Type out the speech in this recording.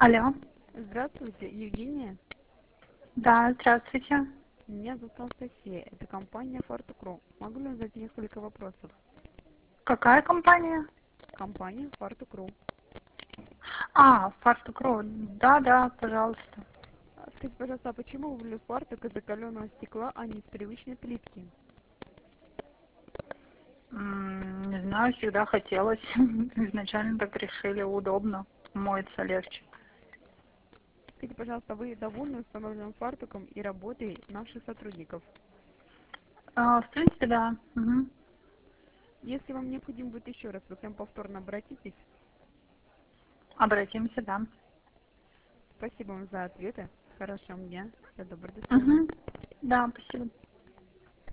Алло. Здравствуйте, Евгения. Да, здравствуйте. Меня зовут Анастасия. Это компания Фартукру. Могу ли задать несколько вопросов? Какая компания? Компания Фартукру. Фартукро. Да, пожалуйста. Скажите, пожалуйста, а почему вы выбрали фартук из закаленного стекла, а не из привычной плитки? Не знаю, всегда хотелось. Изначально так решили, удобно, моется легче. Скажите, пожалуйста, вы довольны установленным фартуком и работой наших сотрудников? В принципе, да. Мгм. Если вам необходимо будет еще раз, вы к нам повторно обратитесь. Обратимся, да. Спасибо вам за ответы. Хорошего дня. Всего доброго. До свидания. Мгм. Да, спасибо.